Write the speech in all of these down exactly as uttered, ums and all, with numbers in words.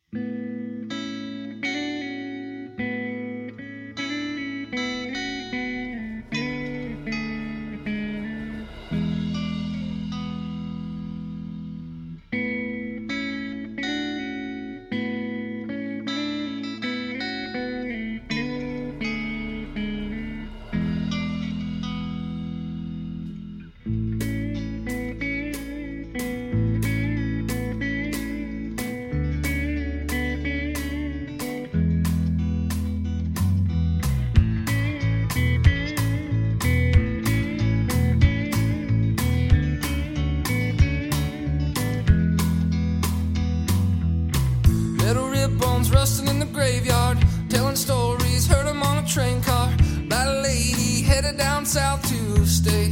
Bones rusting in the graveyard, telling stories, heard him on a train car about a lady headed down south to stay.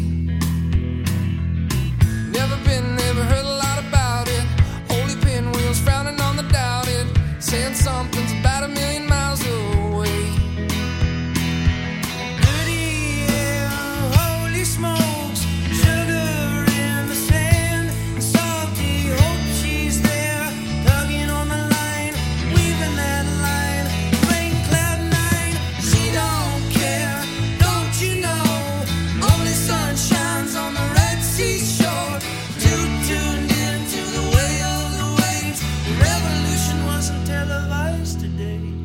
Never been, never heard a lot about it. Holy pinwheels frowning on the doubted, saying something's about a million miles away. Dirty air, holy smokes, sugar in the sand, and salty hope she's there, tugging on the line, weaving that line, rain cloud nine. She don't care, don't you know? Only sun shines on the Red Sea shore. Too tuned in to the way of the waves. The revolution wasn't televised today.